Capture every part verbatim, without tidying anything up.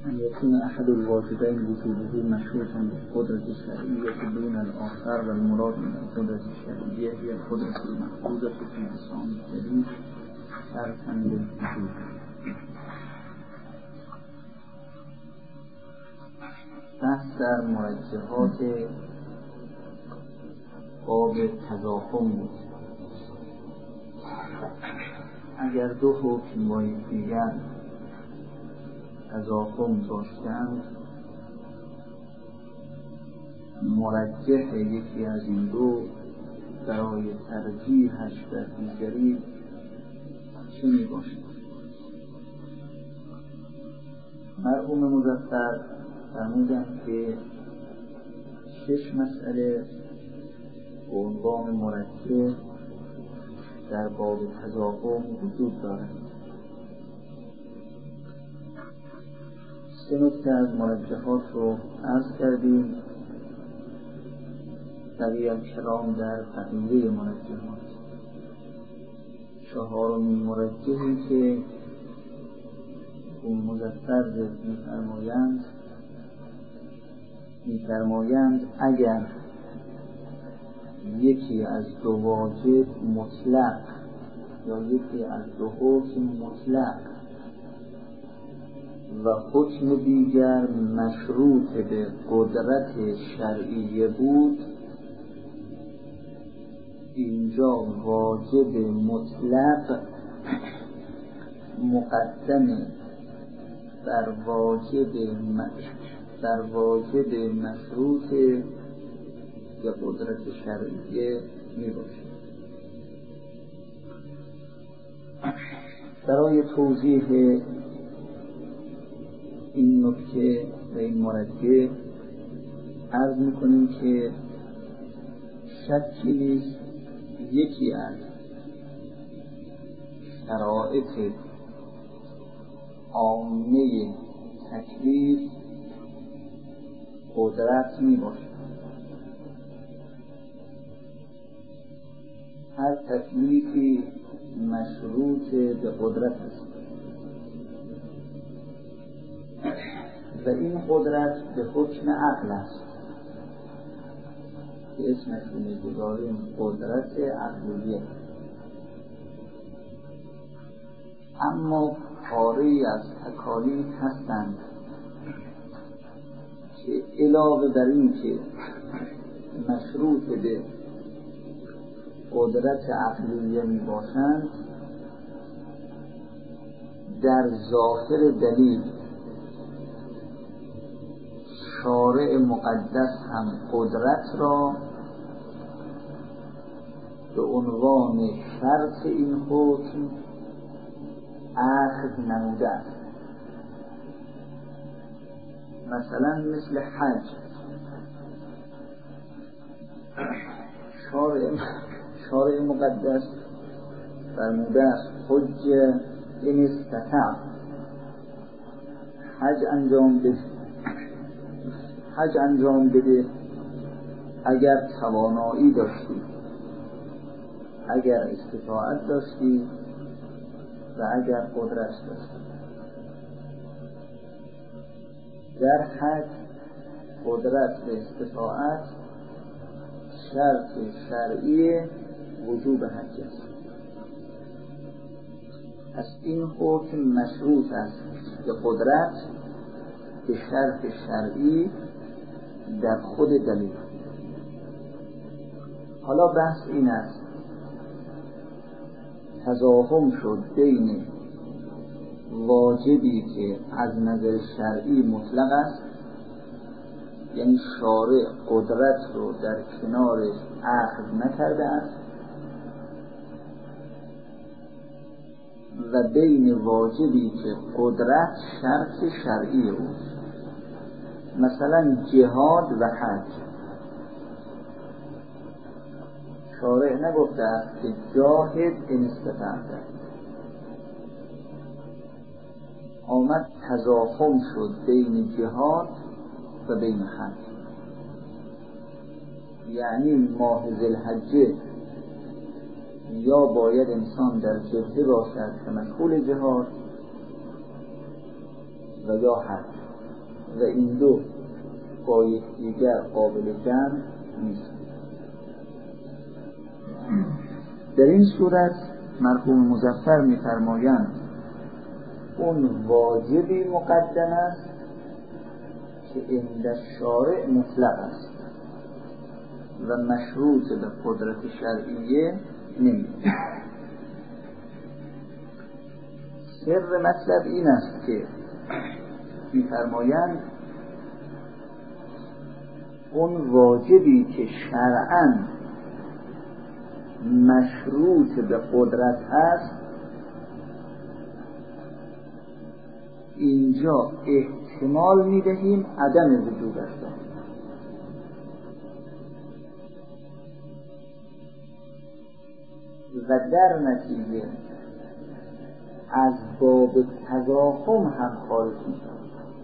أن يكون أحد الواجبين وجوده مشروطا بالقدرة الشرعية دون الآخر، والمراد من القدرة الشرعية هي القدرة المحفوظة في لسان الدليل شرطا للوجود. بحث در مرجحات باب تضاخم بود. اگر دو حکم با یکدیگر تضاخم داشتند، مرجح یکی از این دو برای ترجیحش در دیگری چه می باشد؟ مرحوم مظفر فرمودند که شش مسئله به عنوان مرجح در باب تضاخم وجود دارد. سه نکته از مرجحات رو عرض کردیم، بقیه کلام در بقیه مرجحات. چهارمین مرجحی که اون مظفر می‌فرمایند می‌فرمایند اگر یکی از دو واجب مطلق یا یکی از دو حکم مطلق و حکم دیگر مشروط به قدرت شرعیه بود، اینجا واجب مطلق مقدم بر واجب بر واجب مشروط به قدرت شرعیه می باشد. برای توضیح این نکته و این مرجح عرض می‌کنیم که شکی نیست یکی از شرایط عامه تکلیف قدرت می باشد. هر تکلیفی مشروط به قدرت است و این قدرت به حکم عقل است که اسمش رو می‌گذاریم قدرت عقلیه. اما پاره‌ای از تکالیف هستند که علاوه بر این که مشروط به قدرت عقلیه می باشند، در ظاهر دلیل شارع مقدس هم قدرت را به عنوان شرط این حکم اخذ نموده است. مثلا مثل حج، شارع شارع مقدس فرموده است حج این استطاع، حج انجام بده حج انجام بده اگر توانایی داشتی، اگر استطاعت داشتی و اگر قدرت داشتی. در حج قدرت و استطاعت شرط شرعی وجوب حج است. پس این حکم مشروط است به قدرت، به شرط شرعی در خود دلیل. حالا بحث این است تضاهم شد بین واجبی که از نظر شرعی مطلق است، یعنی شارع قدرت رو در کنارش اخذ نکرده است، و بین واجبی که قدرت شرط شرعی اوست، مثلا جهاد و حج. شارع نگفته است که جاهد ان استطعت، آمد تضاخم شد بین جهاد و بین حج. یعنی ماه ذوالحجه یا باید انسان در جبهه باشد که مشغول جهاد و یا حج. و این دو با یکدیگر قابل جمع نیست. در این صورت مرحوم مظفر می‌فرمایند اون واجبی مقدم است که عند الشارع مطلق است و مشروط به قدرت شرعیه نمی‌باشد. سر مطلب این است که می‌فرمایند اون واجبی که شرعاً مشروط به قدرت هست اینجا احتمال می‌دهیم عدم وجوبش دارد و در نتیجه از باب تضاهم هم خارج می‌شود.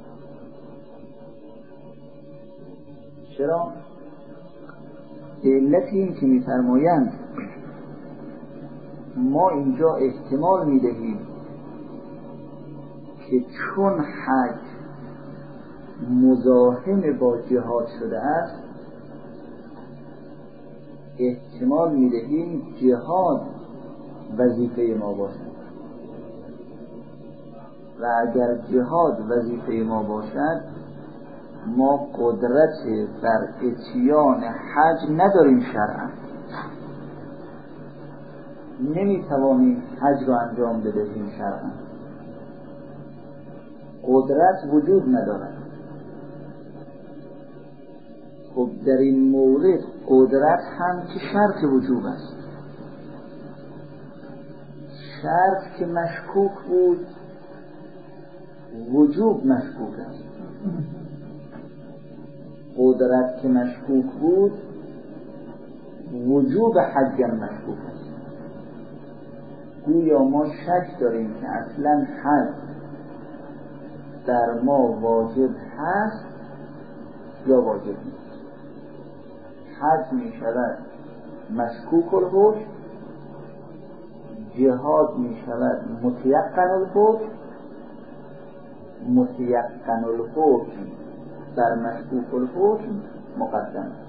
چرا؟ به علت این که می‌فرمایند ما اینجا احتمال می‌دهیم که چون حج مزاحم با جهاد شده است احتمال می‌دهیم جهاد وظیفه ما باشد و اگر جهاد وظیفه ما باشد ما قدرت بر اتیان حج نداریم شرعا، نمیتوانیم حج را انجام بدهیم شرعا، قدرت وجود ندارد. خب در این مورد قدرت هم که شرط وجوب است، شرط که مشکوک بود وجوب مشکوک است، قدرت که مشکوک بود وجوب حج مشکوک است. گویا ما شک داریم که اصلا حج در ما واجب هست یا واجب نیست. حج می شود مشکوک الحکم، جهاد می شود متیقن الحکم، متیقن الحکم در مشکوک الحکم مقدم است.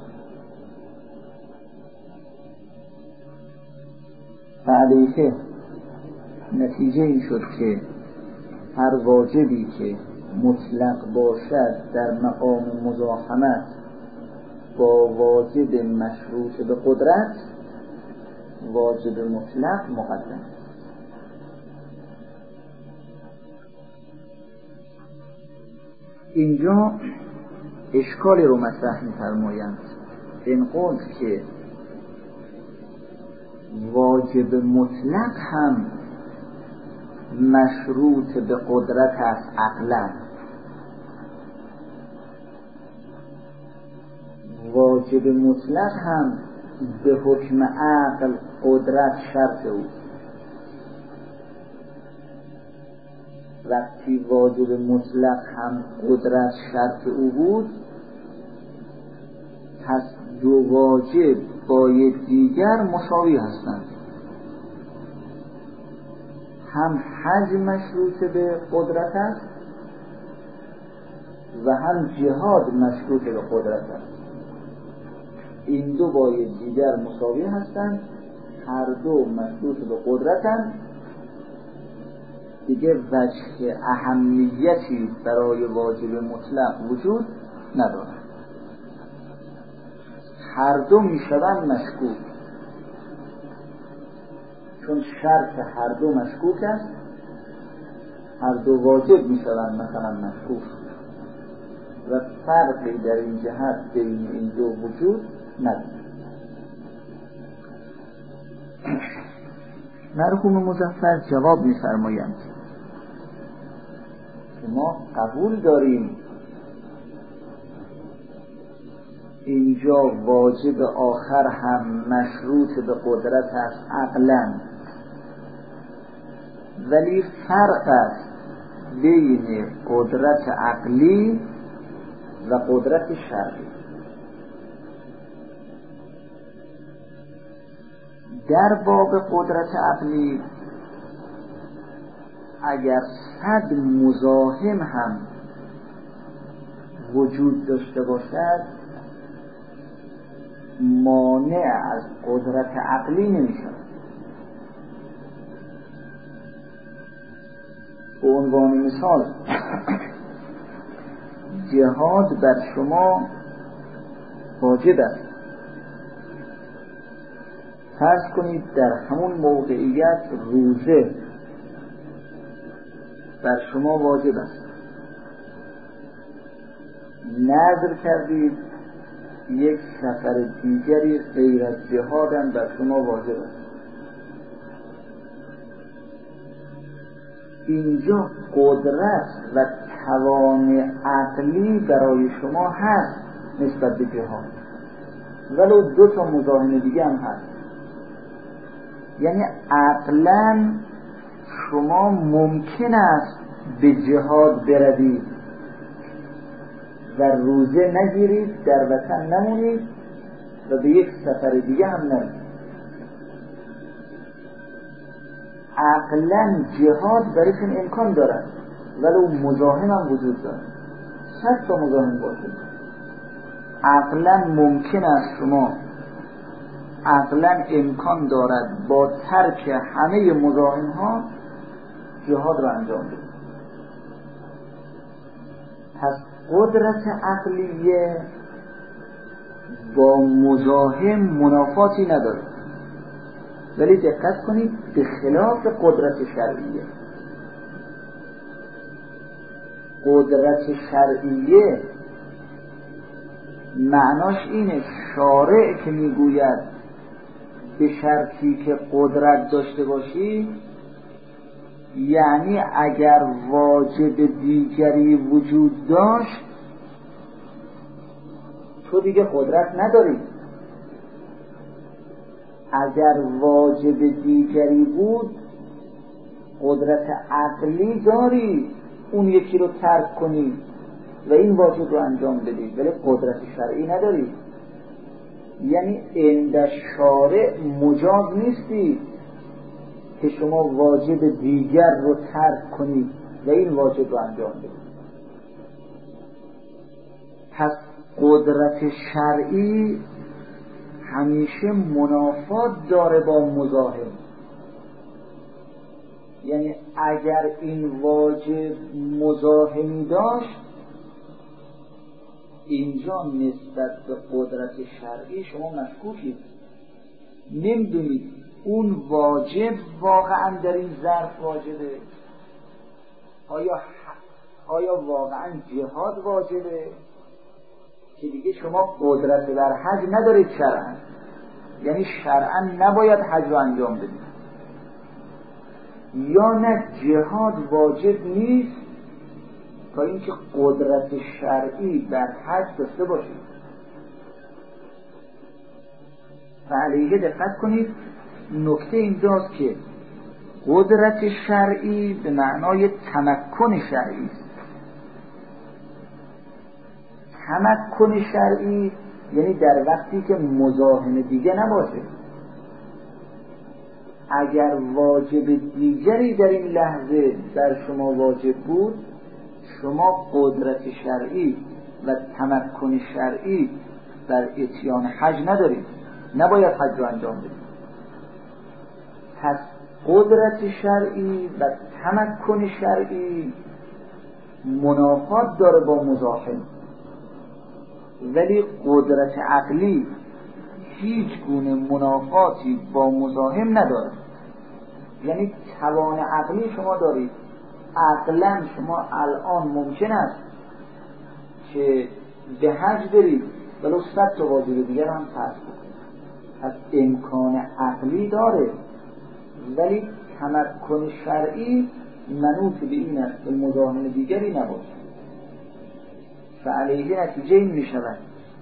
فعلیه نتیجه این شد که هر واجبی که مطلق باشد در مقام مزاحمت با واجب مشروط به قدرت واجب مطلق مقدم است. اینجا اشکالی رو مطرح می‌فرمایند این قول که واجب مطلق هم مشروط به قدرت است عقلا، واجب مطلق هم به حکم عقل قدرت شرط او. وقتی واجب مطلق هم قدرت شرط او بود پس دو واجب با یکدیگر مساوی هستند، هم حج مشروط به قدرت است و هم جهاد مشروط به قدرت است. این دو با یکدیگر مساوی هستند، هر دو مشروط به قدرتند، دیگه وجه اهمیتی برای واجب مطلق وجود ندارد. هر دو میشوند مشکوک، چون شرط هر دو مشکوک است، هر دو واجب میشوند مثلا مشکوک و فرقی در این جهت بین این دو وجود ندارد. مرحوم مظفر جواب می‌فرمایند که ما قبول داریم اینجا واجب آخر هم مشروط به قدرت است عقلاً، ولی فرق است بین قدرت عقلی و قدرت شرعی. در باب قدرت عقلی اگر صد مزاحم هم وجود داشته باشد مانع از قدرت عقلی نمی شود. به عنوان مثال جهاد بر شما واجب است. فرض کنید در همون موقعیت روزه بر شما واجب است. نذر کردید یک سفر دیگری غیر از جهادم بر شما واجب است. اینجا قدرت و توان عقلی برای شما هست نسبت به جهاد، ولو دو تا مزاحم دیگه هم هست. یعنی عقلاً شما ممکن است به جهاد بروید و روزه نگیرید، در وطن نمونید و به یک سفر دیگه هم نرید. عقلاً جهاد برایتون امکان دارد، ولو مزاحم هم وجود دارد. صد تا مزاحم باشه، عقلاً ممکن است شما عقلاً امکان دارد با ترک همه مزاحم ها جهاد را انجام بدید. پس قدرت عقلیه با مزاحم منافاتی نداره، ولی دقت کنید به خلاف قدرت شرعیه. قدرت شرعیه معناش اینه شارع که میگوید به شرطی که قدرت داشته باشی، یعنی اگر واجب دیگری وجود داشت تو دیگه قدرت نداری. اگر واجب دیگری بود قدرت عقلی داری اون یکی رو ترک کنی و این واجب رو انجام بدی، ولی قدرت شرعی نداری. یعنی عند شارع مجاز نیستی که شما واجب دیگر رو ترک کنید و این واجب رو انجام بدید. پس قدرت شرعی همیشه منافات داره با مزاحم. یعنی اگر این واجب مزاحمی داشت، اینجا نسبت به قدرت شرعی شما مشکوکید، نمیدونید اون واجب واقعا در این ظرف واجبه، آیا آیا واقعا جهاد واجبه که دیگه شما قدرت بر حج ندارید شرعا، یعنی شرعا نباید حج رو انجام بدید، یا نه جهاد واجب نیست تا اینکه قدرت شرعی بر حج داشته باشید. و علیه دقت کنید نکته اینجاست که قدرت شرعی به معنای تمکن شرعی است. تمکن شرعی یعنی در وقتی که مزاحم دیگه نباشه. اگر واجب دیگری در این لحظه در شما واجب بود، شما قدرت شرعی و تمکن شرعی در اتیان حج ندارید، نباید حج رو انجام بدید. پس قدرت شرعی و تمکن شرعی منافات داره با مزاحم، ولی قدرت عقلی هیچ گونه منافاتی با مزاحم نداره. یعنی توان عقلی شما دارید، عقلا شما الان ممکن است که به حج برید ولو صد تا واجب دیگر هم ترک کنید. پس امکان عقلی داره، ولی تمکن شرعی منوط به این است که مزاحم دیگری نباشه. فعلیه نتیجه این می شود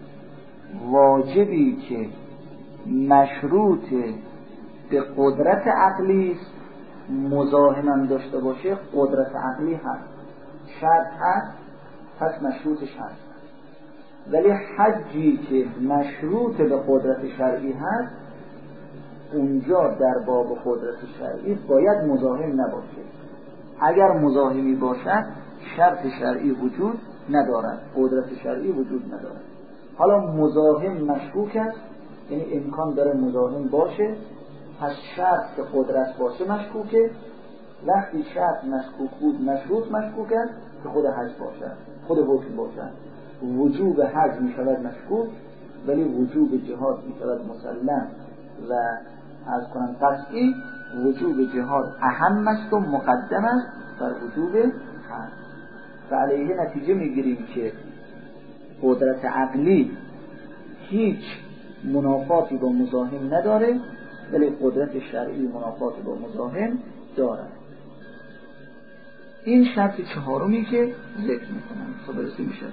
واجبی که مشروط به قدرت عقلی است مزاحم هم داشته باشه قدرت عقلی هست، شرط هست، پس مشروطش هست. ولی حجی که مشروط به قدرت شرعی هست اونجا در باب قدرت شرعی باید مزاحم نباشه. اگر مزاحمی باشد شرط شرعی وجود ندارد، قدرت شرعی وجود ندارد. حالا مزاحم مشکوک است، یعنی امکان داره مزاحم باشه، پس شرط که قدرت باشه مشکوکه. وقتی شرط مشکوک بود مشروط مشکوک است که خود حج باشد، خود حکم باشد. وجوب حج می شود مشکوک، ولی وجوب جهاد می شود مسلم و از کنم قطعی. وجوب جهاد اهم است و مقدم است بر وجوب حج. و علیه نتیجه می گیریم که قدرت عقلی هیچ منافاتی با مزاحم نداره، ولی قدرت شرعی منافات با مزاحم دارد. این شرط چهارمی که ذکر میکنم. خب برسیم شرط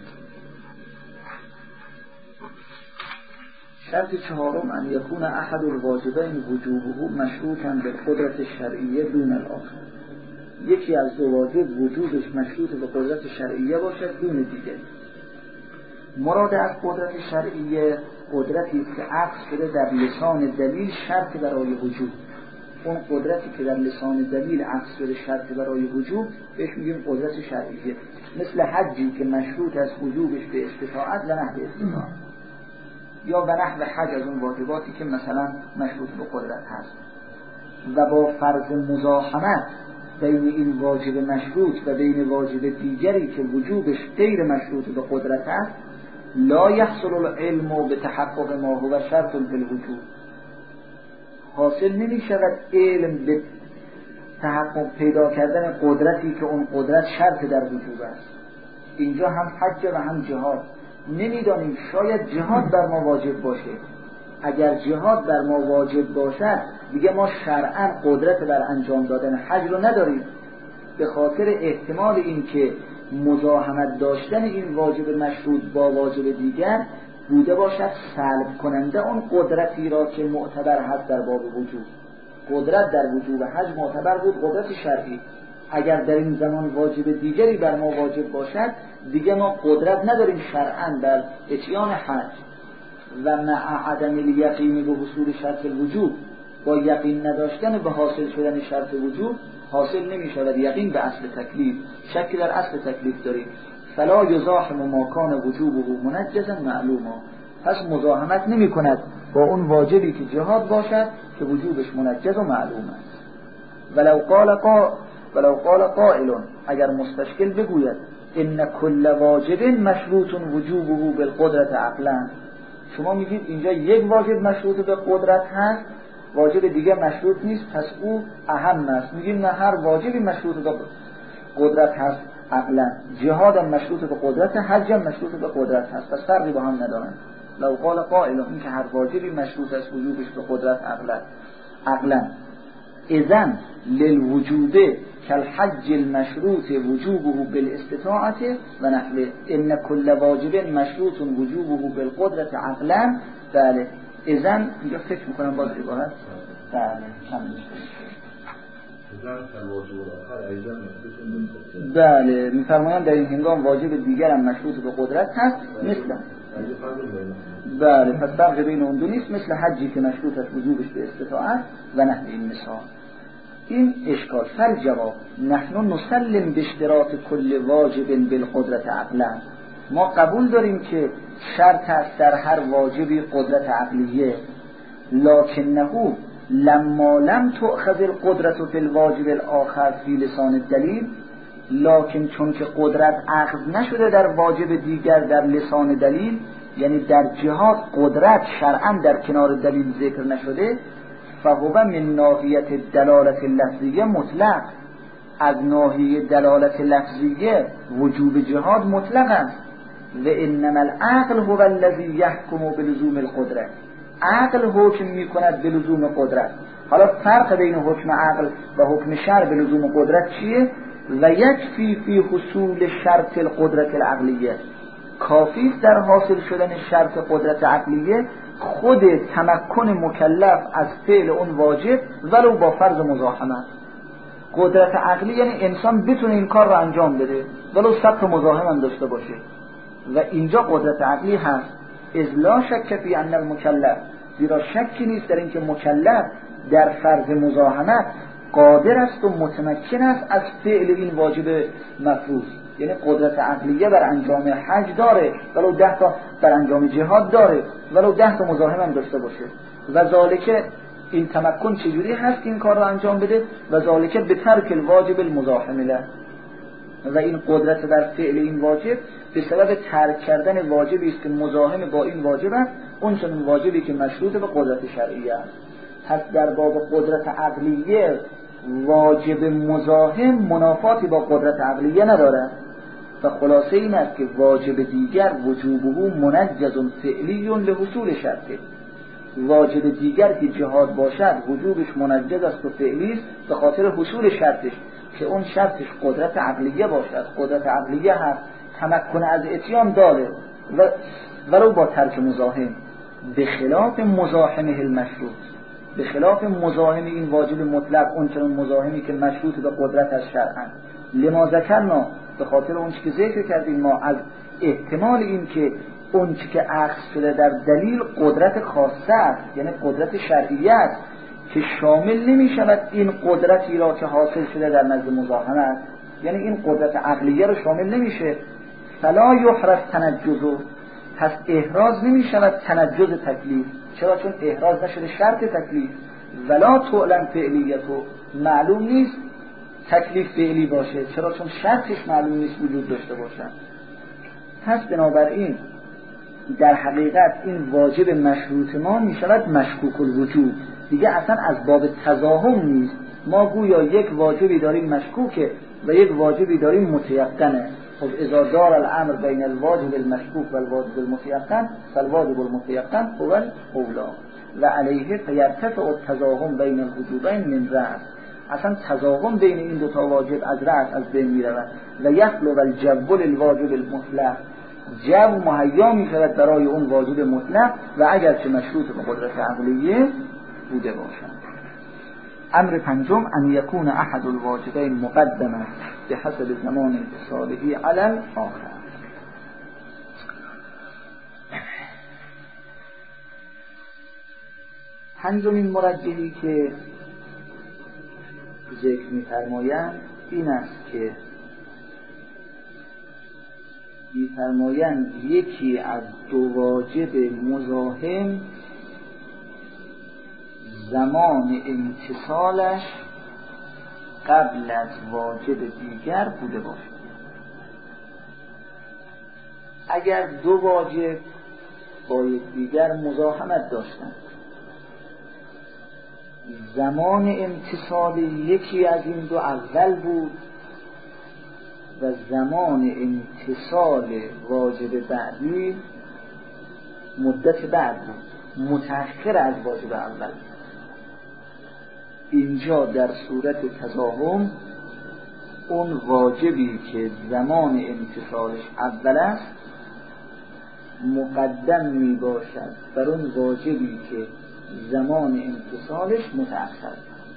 شرط چهارم، ان یکون احد الواجبین وجوبه مشروطا بالقدرت الشرعیه دون الاخر. یکی از دو واجب وجودش مشروط به قدرت شرعیه باشد دون دیگه. مراد از قدرت شرعیه قدرتی است که عقد شده در لسان دلیل شرط برای وجوب. اون قدرتی که در لسان دلیل عقد شده شرط برای وجوب بهش میگیم قدرت شرعیه. مثل حجی که مشروط از وجوبش به استطاعت و نحو استطاعت، یا و نحو حج از اون واجباتی که مثلا مشروط به قدرت هست. و با فرض مزاحمت بین این واجب مشروط و بین واجب دیگری که وجوبش غیر مشروط به قدرت است، لا یحصل العلم به تحقق ما هو شرط بالوجوب. حاصل نمی شود علم به تحقق پیدا کردن قدرتی که اون قدرت شرط در وجوب است. اینجا هم حج و هم جهاد. نمیدانیم، شاید جهاد بر ما واجب باشه. اگر جهاد بر ما واجب باشد دیگه ما شرعاً قدرت بر انجام دادن حج رو نداریم، به خاطر احتمال این که مزاحمت داشتن این واجب مشروط با واجب دیگر بوده باشد سلب کننده اون قدرتی را که معتبر هست در باب وجوب. قدرت در وجوب حج معتبر بود، قدرت شرعی. اگر در این زمان واجب دیگری بر ما واجب باشد دیگه ما قدرت نداریم شرعاً در اتیان حج. و مع عدم الیقین به حصول شرط الوجوب، با یقین نداشتن به حاصل شدن شرط وجوب حاصل نمی شود یقین به اصل تکلیف. شکی در اصل تکلیف داریم. فلا یزاحم ما کان وجوبه منجزا معلوما. پس مزاحمت نمی کند با اون واجبی که جهاد باشد که وجوبش منجز و معلوم است. ولو قال قائل ولو قال قائل، اگر مستشکل بگوید ان کل واجب مشروط وجوبه بالقدرت عقلا، شما میگید اینجا یک واجب مشروط به قدرت هست، واجب دیگه مشروط نیست، پس او اهم است. میگیم نه، هر واجبی مشروط به قدرت هست عقلا. جهاد هم مشروط به قدرت، حج هم مشروط به قدرت هست، پس فرقی با هم ندارن. لو قال قائل، این که هر واجبی مشروط است وجوبش به قدرت عقلا عقلا اذن للوجوب كالحج المشروط وجوبه بالاستطاعة و نحوه. ان كل واجب مشروط وجوبه بالقدرة عقلا. بله، اذن اینجا فکر میکنم باز عبارت بله کم بله میفرمایند در این هنگام واجب دیگر هم مشروط به قدرت هست، مثل بله پس فرق بین اون دو نیست، مثل حجی که مشروط است وجوبش به استطاعت و نحو این مثال. این اشکال. فل جواب نحن نسلم به اشتراط کل واجب بالقدرت عقلا. ما قبول داریم که شرط است در هر واجبی قدرت عقلیه، لکنه لما لم تؤخذ القدرة فی الواجب الاخر فی لسان الدلیل، لکن چون که قدرت اخذ نشده در واجب دیگر در لسان دلیل، یعنی در جهاد قدرت شرعاً در کنار دلیل ذکر نشده، فهو من ناحیه دلالت لفظیه مطلق. از ناحیه دلالت لفظیه وجوب جهاد مطلق است. و انما العقل هو الذی یحکم بلزوم القدرت. عقل حکم میکند به لزوم قدرت. حالا فرق بین حکم عقل و حکم شرع به لزوم قدرت چیه؟ و یکفی فی حصول شرط القدرت العقلیه. کافی در حاصل شدن شرط قدرت عقلیه خود تمکن مکلف از فعل اون واجب ولو با فرض مزاحمت. قدرت عقلی یعنی انسان بتونه این کار رو انجام بده ولو سبب مزاحم هم داشته باشه، و اینجا قدرت عقلی هست. اذ لا شک فی ان المکلف، زیرا شکی نیست در اینکه مکلف در فرض مزاحمت قادر است و متمکن است از فعل این واجب مفروض. یعنی قدرت عقلیه بر انجام حج داره، ولو ده تا بر انجام جهاد داره، ولو ده تا مزاحم هم داشته باشه. و ذالک، این تمکن چجوری هست این کار رو انجام بده؟ و ذالک به ترک الواجب المزاحم له، و این قدرت بر فعل این واجب به سبب ترک کردن واجبی است که مزاحم با این واجب است، اون چنین واجبی که مشروط به قدرت شرعیه است. پس در باب قدرت عقلیه واجب مزاحم منافاتی با قدرت عقلیه ندارد و خلاصه این است که واجب دیگر وجوبه منجز فعلی لحصول شرطه. واجب دیگر که جهاد باشد وجوبش منجز است و فعلی است به خاطر حصول شرطش، که اون شرطش قدرت عقلیه باشد. قدرت عقلیه هست، تمکن از اتیان داره و ولو با ترک مزاحم، به خلاف مزاحمه المشروط، به خلاف مزاحم این واجب مطلق، اون چنون مزاحمی که مشروط به قدرت از شرعن. لما ذکرنا، به خاطر اون که ذکر کردیم ما از احتمال این که اون چی که اخذ شده در دلیل قدرت خاصه است، یعنی قدرت شرعیه است که شامل نمی شود این قدرتی را که حاصل شده در نزد مزاحمه است، یعنی این قدرت عقلیه رو شامل نمیشه. فلا یحرز تنجزه، پس احراز نمی شود تنجز تکلیف. چرا؟ چون احراز نشده شرط تکلیف. ولا تعلم فعلیتو، معلوم نیست تکلیف فعلی باشه. چرا؟ چون شرطش معلوم نیست وجود داشته باشد. پس بنابراین در حقیقت این واجب مشروط ما می شود مشکوک الوجود، دیگه اصلا از باب تضاهم نیست. ما گویا یک واجبی داریم مشکوکه و یک واجبی داریم متیقنه. خب اذا دار الامر بین الواجب المشکوک و الواجب المتیقن فالواجب المتیقن هو الاولی و علیه فیرتفع التضاهم بین الوجوبین من رأس. اصلا تضاهم بین این دو تا واجب از رأس از بین می رود و یخلو الجو للواجب المطلق، جو مهیا می شود برای اون واجب مطلق و اگرچه مشروط به قدرت عقلیه بوده باشد. امر پنجم ان یکون احد الواجبین مقدما به حسب زمان اتصاله علی الاخر. پنجمین مرجحی که ذکر می‌فرمایند این است که می‌فرمایند یکی از دو واجب مزاحم زمان امتصالش قبل از واجب دیگر بوده باشد. اگر دو واجب با یکدیگر مزاحمت داشتند، زمان امتصال یکی از این دو اول بود و زمان امتصال واجب بعدی مدت بعد بود، متأخر از واجب اول. اینجا در صورت تضاهم اون واجبی که زمان امتصالش اول است مقدم می باشد بر اون واجبی که زمان امتصالش متأخر.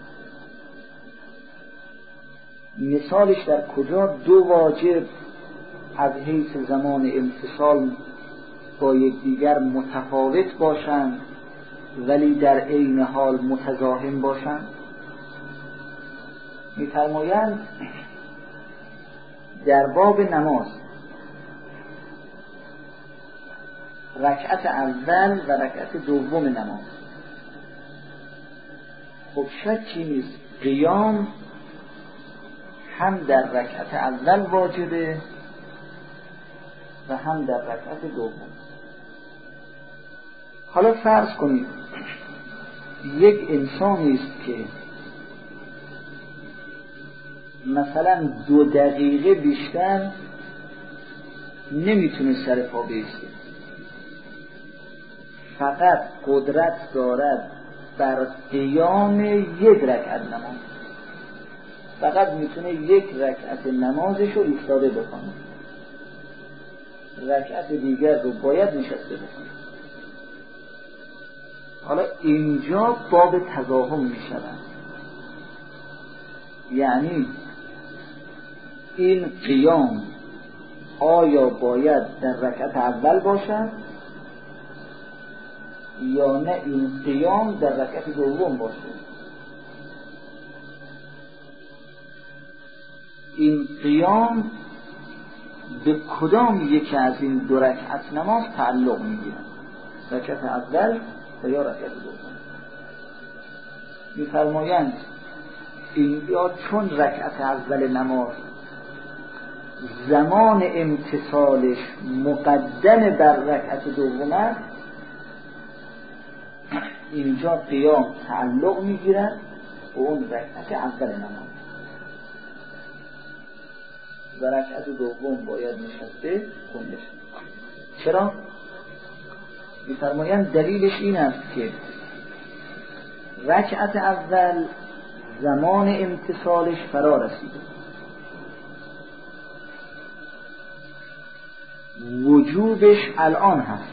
مثالش در کجا؟ دو واجب از حیث زمان امتصال با یکدیگر متفاوت باشند ولی در عین حال متزاحم باشند. می‌فرمایند در باب نماز رکعت اول و رکعت دوم نماز، خب شکی نیست قیام هم در رکعت اول واجبه و هم در رکعت دوم. حالا فرض کنید یک انسانی است که مثلا دو دقیقه بیشتر نمیتونه سر پا بایسته، فقط قدرت دارد بر قیام یک رکعت نماز، فقط میتونه یک رکعت نمازش رو ایستاده بکنه، رکعت دیگر رو باید نشسته بکنه. حالا اینجا باب تضاهم میشود، یعنی این قیام آیا باید در رکعت اول باشد یا نه این قیام در رکعت دوم باشه. این قیام به کدام یکی از این دو رکعت نماز تعلق میگیرن؟ رکعت اول و یا رکعت دوم. میفرمایند اینجا چون رکعت اول نماز زمان امتصالش مقدم بر رکعت دوم است، اینجا قیام تعلق میگیرد و اون رکعت اول نماز و رکعت دوم باید نشسته خونده شد. چرا؟ می‌فرمایند دلیلش این است که رکعت اول زمان امتصالش فرا رسیده، وجوبش الان هست،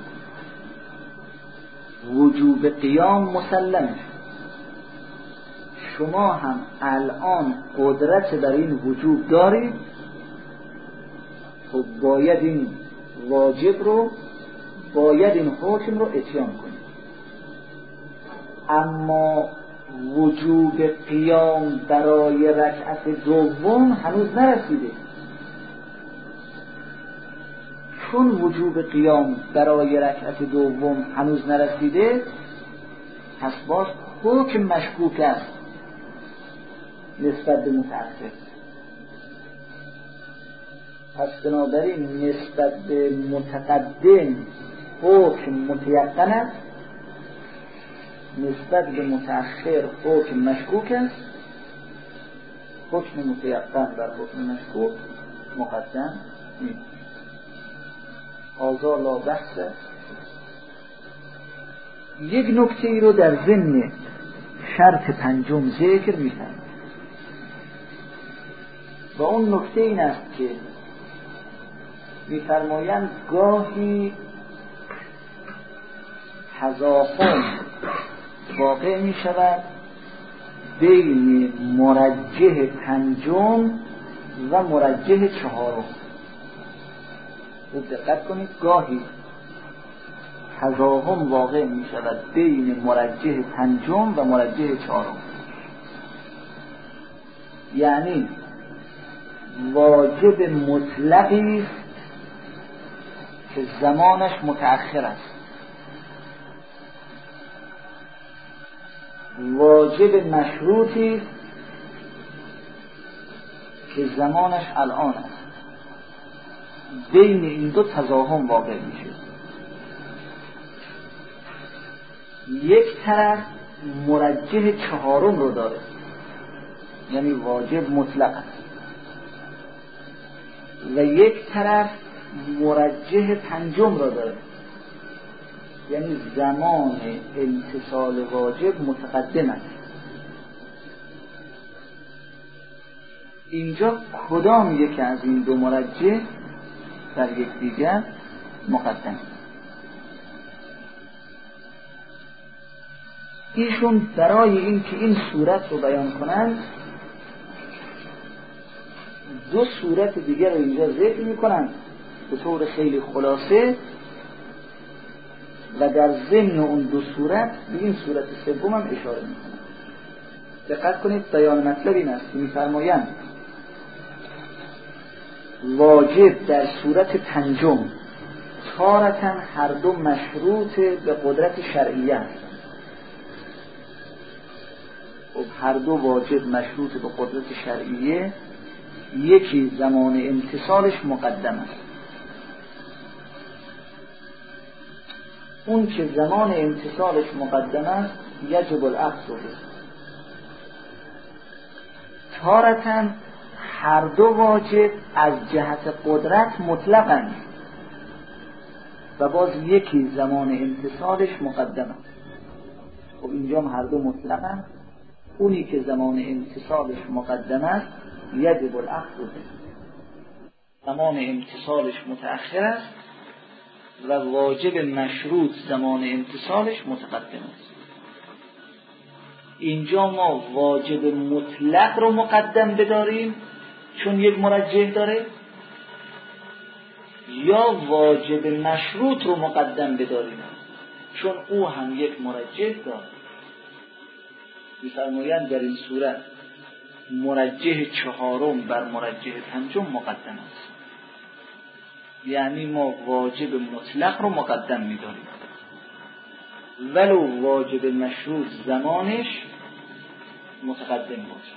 وجوب قیام مسلمه، شما هم الان قدرت بر این وجوب دارید، خب باید این واجب رو، باید این حکم رو اتیان کنید. اما وجوب قیام برای رکعت دوم هنوز نرسیده. چون وجوب قیام برای رکعت دوم هنوز نرسیده، پس باز حکم مشکوک است نسبت به متأخر. پس بنابراین نسبت به متقدم حکم متیقن است، نسبت به متأخر حکم مشکوک است. حکم متیقن بر حکم مشکوک مقدم نیست. آزا لا بحث. یک نکته ای رو در ضمن شرط پنجم ذکر می‌کنم و اون نکته این است که می‌فرمایند گاهی تضاهم واقع می‌شود بین مرجح پنجم و مرجح چهارم. خوب دقت کنید، گاهی تضاهم واقع می شود بین مرجح پنجم و مرجح چهارم، یعنی واجب مطلقی است که زمانش متأخر است، واجب مشروطی است که زمانش الان است. بین این دو تضاهم واقع میشه. یک طرف مرجح چهارم رو داره، یعنی واجب مطلق است، و یک طرف مرجح پنجم رو داره، یعنی زمان امتصال واجب متقدم است. اینجا کدام یک از این دو مرجح در یک دیگر مقدم؟ ایشون برای این که این صورت رو بیان کنند دو صورت دیگر رو اینجا ذکر میکنند به طور خیلی خلاصه، و در ضمن اون دو صورت به این صورت سوم هم اشاره میکنند. دقت کنید، بیان مطلب این است که میفرمایند واجب در صورت پنجم تارةً هر دو مشروط به قدرت شرعیه است. خب هر دو واجب مشروط به قدرت شرعیه، یکی زمان امتصالش مقدم است، اون که زمان امتصالش مقدم است یجب الاخذ به. تارةً هر دو واجب از جهت قدرت مطلقاً و باز یکی زمان امتصالش مقدم است. خب اینجا هم هر دو مطلقاً، اونی که زمان امتصالش مقدم است یجب الاخذ به، زمان امتصالش متأخر است و واجب مشروط زمان امتصالش متقدم است. اینجا ما واجب مطلق رو مقدم بداریم چون یک مرجح داره، یا واجب مشروط رو مقدم بداریم چون او هم یک مرجح داره. می‌فرمایند در این صورت مرجح چهارم بر مرجح پنجم مقدم است. یعنی ما واجب مطلق رو مقدم می‌داریم، ولو واجب مشروط زمانش متقدم باشه.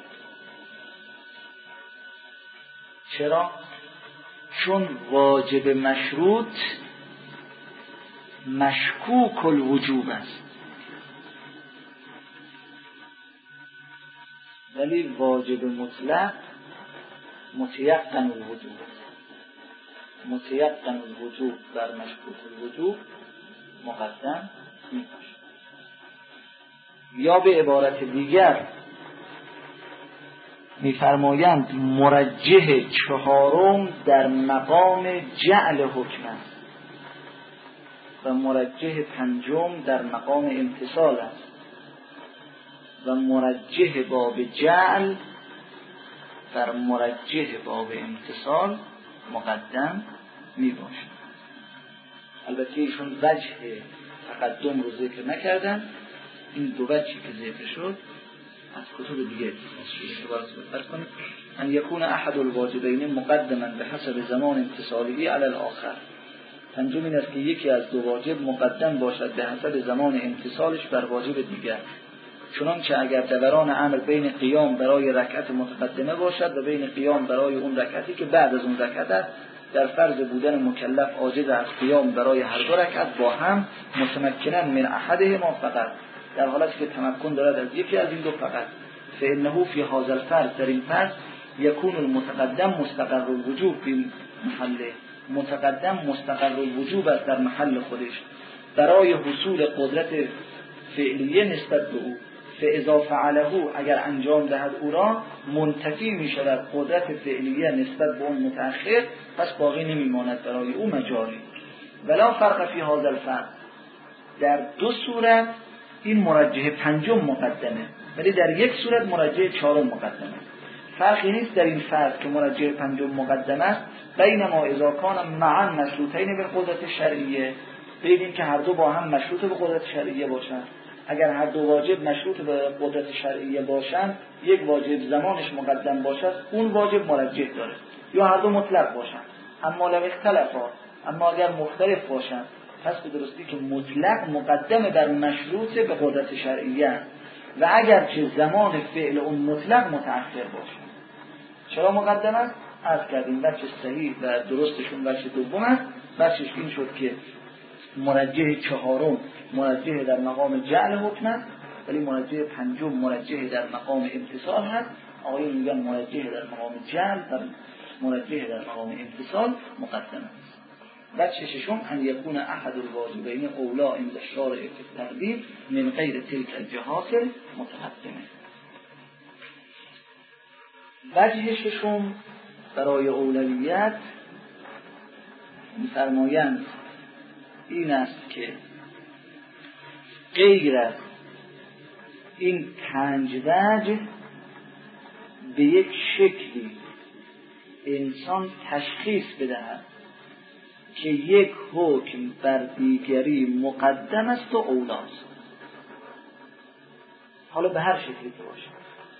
چرا؟ چون واجب مشروط مشکوک الوجوب است، ولی واجب مطلق متیقن الوجوب است. متیقن الوجوب بر مشکوک الوجوب مقدم میباشه. یا به عبارت دیگر میفرمایند مرجح چهارم در مقام جعل حکم است و مرجح پنجم در مقام امتثال است و مرجح باب جعل در مرجح باب امتثال مقدم می باشه. البته ایشون وجه تقدم رو ذکر نکردن، این دو وجهی که ذکر شد از کتب دیگه استفاده کنید. ان یکون احد الواجبین مقدما به حسب زمان امتثالی علی الاخر. پنجم این است که یکی از دو واجب مقدم باشد به حسب زمان امتثالش بر واجب دیگر، چنانچه اگر دوران امر بین قیام برای رکعت متقدمه باشد و بین قیام برای اون رکعتی که بعد از اون رکعت است، در فرض بودن مکلف عاجز از قیام برای هر دو رکعت با هم متمکنن من احدهما فقط، در حالتی که تمکن دارد از یکی از این دو فقط، فانه فی هذا الفرض، در این فرض یکون المتقدم مستقر الوجوب فی محله، متقدم مستقر الوجوب است در محل خودش برای حصول قدرت فعلیه نسبت به او، فاذا فعله، اگر انجام دهد او را منتفی می شود قدرت فعلیه نسبت به اون متأخر، پس باقی نمی ماند برای او مجاری. ولا فرق فی هذا الفرض، در دو صورت این مرجح پنجم مقدمه، ولی در یک صورت مرجح چهارم مقدمه. فرقی نیست در این فرض که مرجح پنجم مقدم است بینما اذا کان معا مشروطین بالقدرت شرعیه، بین این که هر دو با هم مشروط به قدرت شرعیه باشند. اگر هر دو واجب مشروط به قدرت شرعیه باشند، یک واجب زمانش مقدم باشد، اون واجب مرجح داره، یا هر دو مطلق باشند. اما لو اختلافا، اما اگر مختلف باشند، پس به درستی که مطلق مقدم بر مشروط به قدرت شرعیه است و اگر که زمان فعل اون مطلق متأخر باشه. چرا مقدم است؟ عرض کردیم وجه صحیح و درستشون وجه دوم است. وجهش این شد که مرجح چهارم مرجح در مقام جعل حکم است، ولی مرجح پنجم مرجح در مقام امتثال هست. آقایون میگن مرجح در مقام جعل و مرجح در مقام امتثال مقدم است. وجه ششم ان یکون احد الواجبین اولا عند الشارع فی التقدیم من غیر تلک الجهات متقدمه. وجه ششم برای اولویت می‌فرمایند این است که غیر از این پنج وجه به یک شکلی انسان تشخیص بدهد که یک حکم بر دیگری مقدم است و اولاست، حالا به هر شکلی که باشه.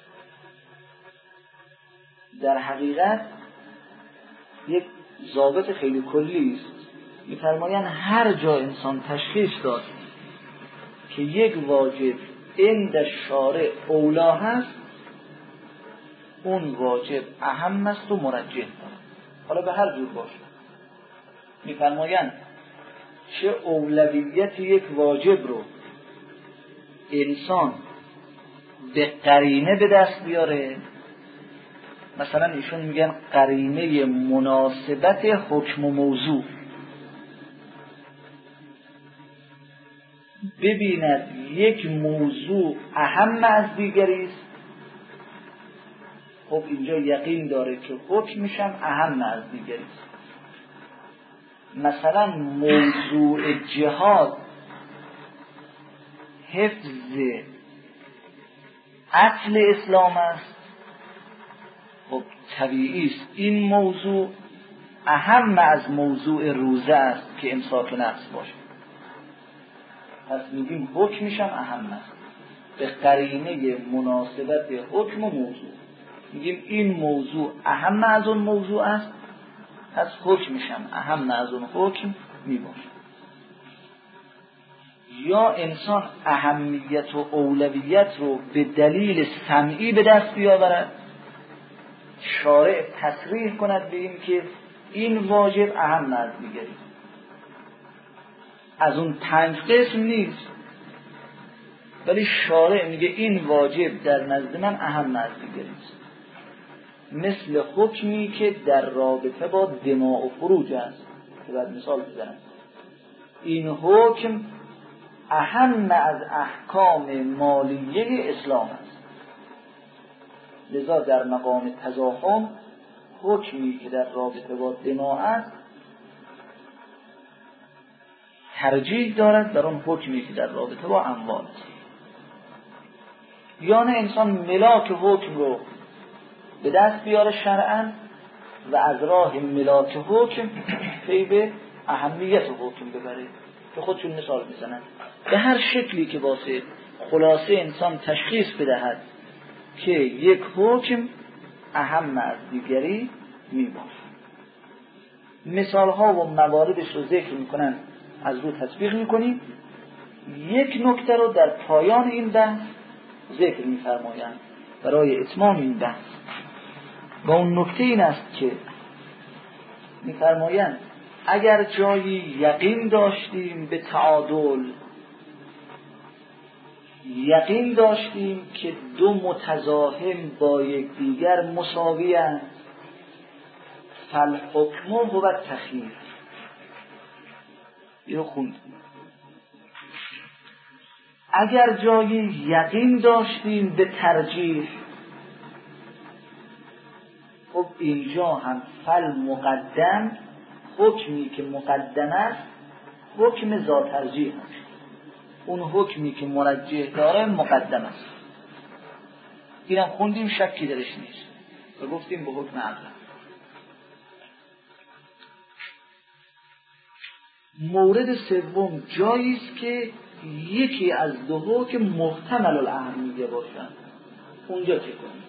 در حقیقت یک ضابط خیلی کلی است. می‌فرمایند هر جا انسان تشخیص داد که یک واجب عند شارع اولا هست، اون واجب اهم است و مرجح داره، حالا به هر جور باشه. می‌فرمایند چه اولویت یک واجب رو انسان به قرینه به دست بیاره، مثلا ایشون میگن قرینه مناسبت حکم و موضوع، ببیند یک موضوع اهم از دیگری است، خب اینجا یقین داره که حکمش هم اهم از دیگری است. مثلا موضوع جهاد حفظ اصل اسلام است، خب طبیعی است این موضوع اهم از موضوع روزه است که امساک نفس باشه، پس میگیم حکمش هم اهم است. به قرینه مناسبت حکم و موضوع میگیم این موضوع اهم از اون موضوع است، پس حکمشم اهم از اون حکم میباشه. یا انسان اهمیت و اولویت رو به دلیل سمعی به دست بیاورد، شارع تصریح کند به این که این واجب اهم از دیگری، از اون پنج قسم نیست، ولی شارع میگه این واجب در نزد من اهم از دیگری است. مثل حکمی که در رابطه با دماء و فروج است که بعد مثال بزنم، این حکم اهم از احکام مالیه اسلام است. لذا در مقام تزاحم حکمی که در رابطه با دماء است ترجیح دارد در اون حکمی که در رابطه با اموال است. یا نه انسان ملاک حکم رو به دست بیاره شرعاً و از راه ملاک حکم پی به اهمیت حکم ببره که خودشون مثال میزنن. به هر شکلی که واسه خلاصه انسان تشخیص بدهد که یک حکم اهم از دیگری میباشه. مثال ها و مواردش رو ذکر میکنن، از رو تطبیق میکنیم. یک نکته رو در پایان این بحث ذکر میفرمایند برای اتمام این بحث، و اون نکته این است که میفرمایند اگر جایی یقین داشتیم به تعادل، یقین داشتیم که دو متزاحم با یکدیگر مساوی‌اند، فالحکم هو التخییر. اینو خوندیم. اگر جایی یقین داشتیم به ترجیح، خب اینجا هم فل مقدم، حکمی که مقدم است حکم ذات ترجیح است، اون حکمی که مرجح داره مقدم است. اینم خوندیم، شکی درش نیست و گفتیم به حکم عقل. مورد سوم جایی است که یکی از دو حکم محتمل الاهمیه باشند. اونجا چه کنیم؟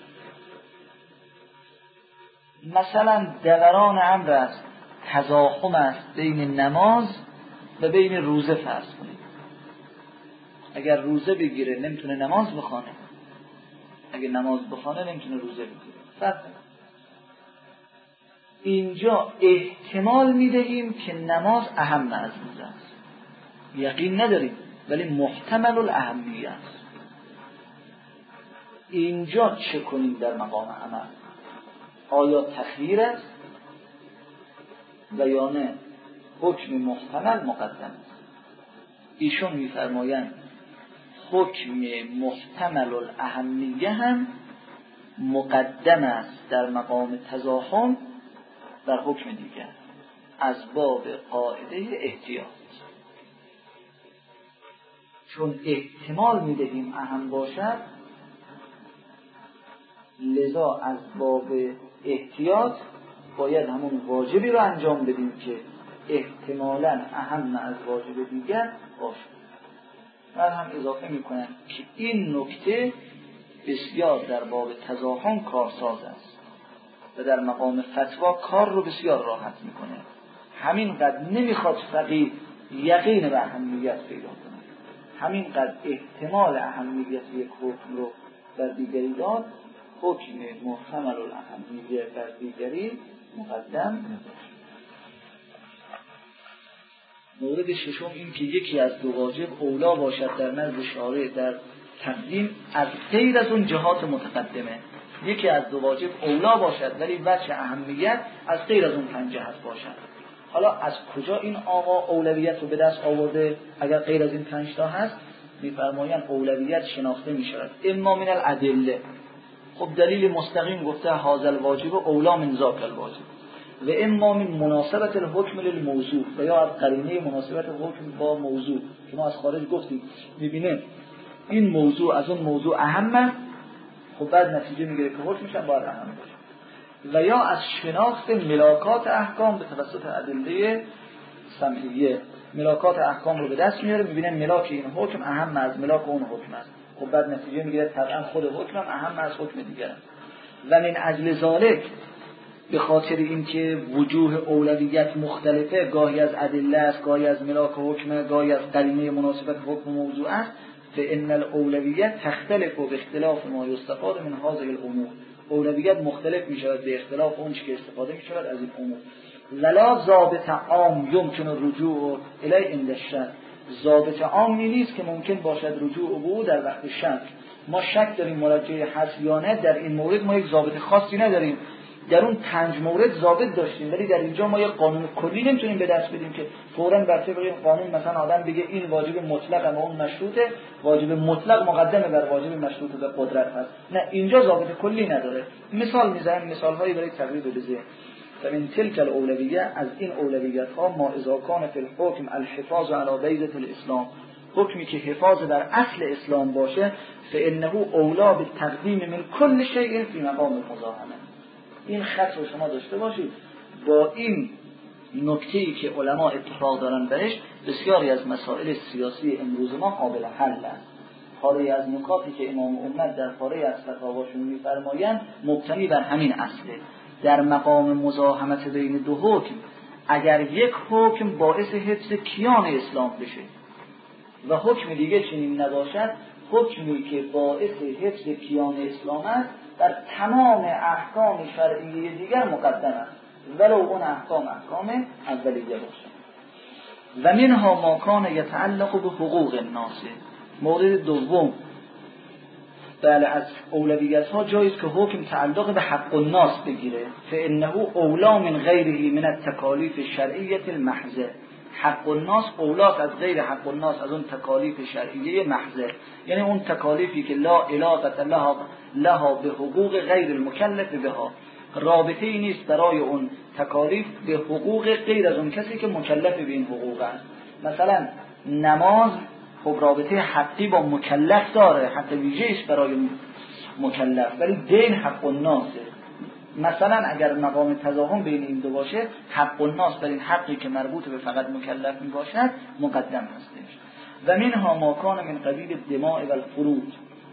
مثلا دوران امر است، تزاحم است بین نماز و بین روزه فرض کنیم. اگر روزه بگیره نمیتونه نماز بخونه، اگر نماز بخونه نمیتونه روزه بگیره. فرض اینجا احتمال میدهیم که نماز اهم از روزه است، یقین نداریم ولی محتمل الاهمیه است. اینجا چه کنیم در مقام عمل؟ آیا تخییر است و یا نه حکم محتمل مقدم است؟ ایشون میفرمایند حکم محتمل الاهمیه هم مقدم است در مقام تزاحم در حکم دیگر از باب قاعده احتیاط، چون احتمال میدهیم اهم باشد، لذا از باب احتیاط باید همون واجبی رو انجام بدیم که احتمالاً اهم از واجب دیگر باشه. من هم اضافه میکنم که این نکته بسیار در باب تزاحم کارساز است و در مقام فتوا کار رو بسیار راحت میکنه. همینقدر نمیخواد فقیه یقین به اهمیت پیدا کنه، همینقدر احتمال اهمیت یک حکم رو بر دیگری داد، حکم محتمل الاهمیه بر دیگری مقدم نباشه. مورد ششم این که یکی از دو واجب اولا باشد در نزد شارع در تقدیم از غیر از اون جهات متقدمه. یکی از دو واجب اولا باشد ولی وجه اهمیت از غیر از اون پنج جهت باشد. حالا از کجا این آقا اولویت رو به دست آورده اگر غیر از این پنج تا هست؟ میفرمایند اولویت شناخته میشود اما من الادله. خب دلیل مستقیم گفته هذا الواجب اولا من ذاک الواجب، و اما من مناسبت الحکم للموضوع، و یا از قرینه مناسبت حکم با موضوع که ما از خارج گفتیم میبینه این موضوع از اون موضوع اهمه، خب بعد نتیجه میگیره که حکمش هم باید اهم باشه. و یا از شناخت ملاکات احکام به توسط ادله سمعیه، ملاکات احکام رو به دست میاره، میبینه ملاک این حکم اهم از ملاک اون حکم است، خب بعد نتیجه میگیره طبعا خود حکم هم اهم از حکم دیگر است. و من اجل ذالک به خاطر اینکه وجوه اولویت مختلفه، گاهی از ادله است، گاهی از ملاک حکم، گاهی از قرینه مناسبت حکم موضوع است. فإن الاولویت تختلف به اختلاف ما یستفاد من هذه الامور. اولویت مختلف می شود به اختلاف اون چیزی که استفاده می شود از این امور. ولا ضابط عام یمکن الرجوع الی عند الشک. ضابط عامی نیست که ممکن باشد رجوع به در وقت شک. ما شک داریم مرجع هست یا نه، در این مورد ما یک ضابط خاصی نداریم. در اون پنج مورد ضابط داشتیم، ولی در اینجا ما یک قانون کلی نمیتونیم به دست بدیم که فوراً بر طبق این قانون مثلا آدم بگه این واجب مطلق و اون مشروطه، واجب مطلق مقدمه بر واجب مشروط به قدرت هست. نه، اینجا ضابط کلی نداره. مثال میزنم، مثال هایی برای تقریب بده. فمن تلك الاولویه، از این اولویت ها ما اذا کان فی الحکم الحفاظ علی بیضة الاسلام، حکمی که حفاظ در اصل اسلام باشه، فانه اولا بالتقدیم من کل شیء فی مقام المزاحمه. این خط رو شما داشته باشید. با این نکته‌ای که علما اتفاق دارن بهش، بسیاری از مسائل سیاسی امروز ما قابل حل است. پاره از نکاتی که امام امت در پاره از فتاواشون می‌فرمایند مبتنی بر همین اصله. در مقام مزاحمت بین دو حکم، اگر یک حکم باعث حفظ کیان اسلام بشه و حکم دیگه چنین نباشد، حکمی که باعث حفظ کیان اسلام است در تمام احکام شرعیه دیگر مقدم است، ولو اون احکام احکام اولیه باشد. و منها ما کان یتعلق به حقوق الناس. مورد دوم، بله، از اولویت ها جایز که حکم تعلق به حق الناس بگیره. فانه اولا من غیره من التکالیف الشرعیه المحضه. حق الناس اولاست از غیر حق الناس، از اون تکالیف شرعیه محضه، یعنی اون تکالیفی که لا علاقه لها لها به حقوق غیر المکلف بها، رابطه ای نیست برای اون تکالیف به حقوق غیر از اون کسی که مکلف به این حقوق است. مثلا نماز خب رابطه حقی با مکلف داره، حق ویژه است برای مکلف، ولی دین حق الناسه. مثلا اگر مقام تضاهم بین این دو باشه، حق الناس بر این حقی که مربوط به فقط مکلف می باشد مقدم هستش. و منها ما کان من قبیل الدماء و الفروج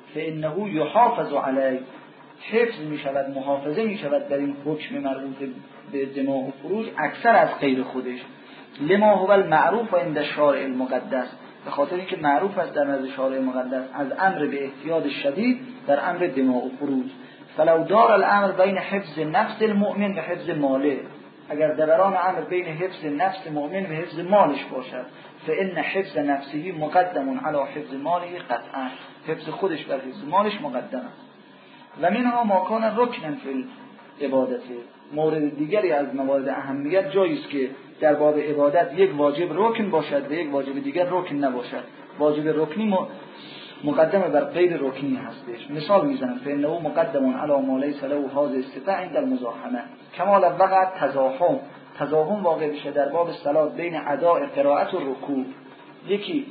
فانه یحافظ علیه. حفظ می شود، محافظه می شود در این حکم مربوط به دماء و فروج اکثر از غیر خودش. لما هو المعروف عند الشارع المقدس، به خاطر اینکه معروف است در نزد شارع مقدس از امر به احتیاط شدید در امر دماء و فروج. فلو دار الامر بین حفظ نفس المؤمن و حفظ ماله، اگر دوران امر بین حفظ نفس مؤمن و حفظ مالش باشد، فان حفظ نفسه مقدم علی حفظ ماله قطعا، حفظ خودش بر حفظ مالش مقدم است. و منها ما کان رکنا فی العبادت. مورد دیگری از موارد اهمیت جایی است که در باب عبادت یک واجب رکن باشد و یک واجب دیگر رکن نباشد. واجب رکنی مقدم بر غیر رکنی هستش. مثال میزنم، فانه مقدم علی ما لیس له هذه الصفه عند المزاحمه. کما لو وقع تزاحم، تزاحم واقع بشه در باب صلات بین اداء قرائت و رکوع. یکی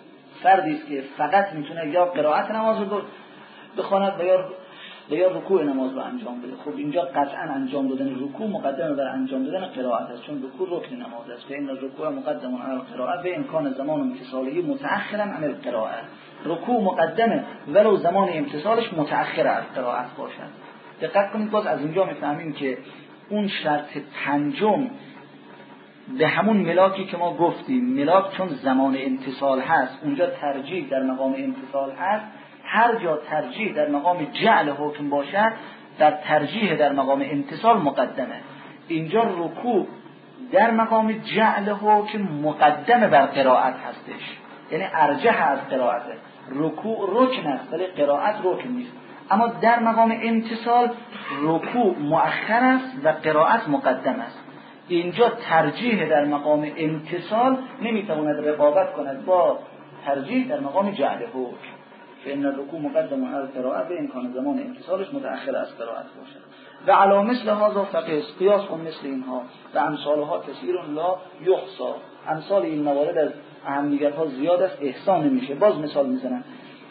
فردی است که فقط میتونه یا قرائت نماز رو بخواند و یا یا رکوع نماز رو انجام بده. خب اینجا قطعا انجام دادن رکوع مقدم بر انجام دادن قرائت است، چون رکوع رکن نماز است. فإن الرکوع مقدم علی القراءه و امکان زمان امتصاله متأخرا عن القراءه. رکوع مقدمه ولو زمان امتصالش متأخر از قرائت باشد. دقت کنید، باز از اینجا میفهمیم که اون شرط پنجم به همون ملاکی که ما گفتیم، ملاک چون زمان امتصال هست، اونجا ترجیح در مقام امتصال هست. هر جا ترجیح در مقام جعل حکم باشد، در ترجیح در مقام امتصال مقدمه. اینجا رکوع در مقام جعل حکم مقدم بر قرائت هستش، یعنی ارجح از قرائته. رکوع رکن است ولی قرائت رکن نیست. اما در مقام امتصال رکوع مؤخر است و قرائت مقدم است. اینجا ترجیح در مقام امتصال نمیتواند رقابت کند با ترجیح در مقام جعل حکم. فإن الرکوع مقدم علی القراءه و امکان زمان امتصالش متأخر از قرائت باشد. و علی مثل هذا فقس، قیاس کن مثل اینها و امثالها کثیر لا یحصى. امثال این موارد از اهمیت ها زیاد است، احسان نمیشه. باز مثال میزنم،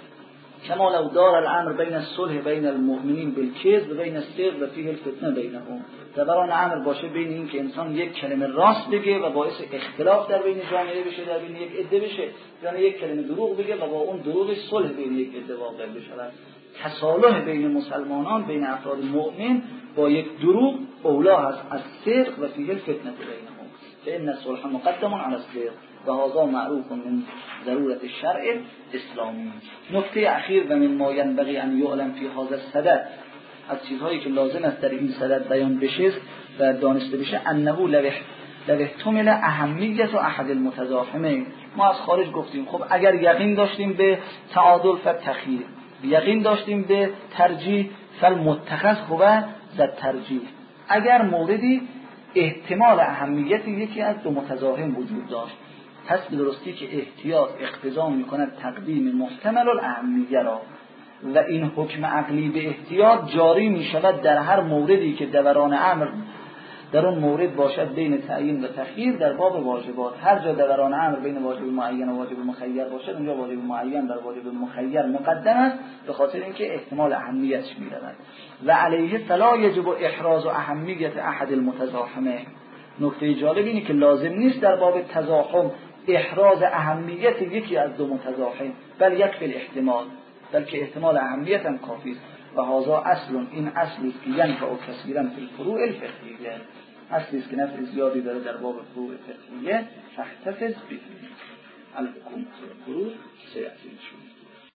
کما لو دار الامر بین الصلح بین المؤمنین بالکذب و بین السر و فیه الفتنه بینهم. دوران امر باشه بین این که انسان یک کلمه راست بگه و باعث اختلاف در بین جامعه بشه، در بین یک عده بشه، یعنی یک کلمه دروغ بگه و با اون دروغ صلح بین یک عده واقع بشه. تصالح بین مسلمانان، بین افراد مؤمن با یک دروغ اولا هست از صدق و فیه الفتنه بینهم فان الصلح مقدم علی الصدق و هذا معروف من ضرورت الشرع اسلامی. نکته اخیر و من ما ینبغی ان یعلم فی هذا الصدد، از چیزهایی که لازم است در این صدد بیان بشه و دانسته بشه، انه لو احتمل اهمیت و احد المتزاحمین. ما از خارج گفتیم خب اگر یقین داشتیم به تعادل فالتخییر، یقین داشتیم به ترجیح فالمتخذ هو ذات ترجیح. اگر موردی احتمال اهمیت یکی از دو متزاحم وجود داشت، پس به درستی که احتیاط اقتضا می‌کند تقدیم محتمل الاهمیه را و این حکم عقلی به احتیاط جاری می‌شود در هر موردی که دوران امر در اون مورد باشد بین تعیین و تخییر در باب واجبات. هر جا دوران امر بین واجب معین و واجب مخیر باشد، اونجا واجب معین در واجب مخیر مقدم است به خاطر اینکه احتمال اهمیتش می‌رود. و علیه فلا یجب احراز اهمیت احد المتزاحمین. نکته جالب اینه که لازم نیست در باب تزاحم احراز اهمیت یکی از دو متزاحم، بل یکفی الاحتمال، بلکه احتمال اهمیت هم کافی است. و هذا اصل، این اصلی است که ینفع کثیرا فی الفروع الفقهیه، اصلی است که نفع زیادی داره در باب فروع فقهیه. فاحتفظ به الحکومه الفروع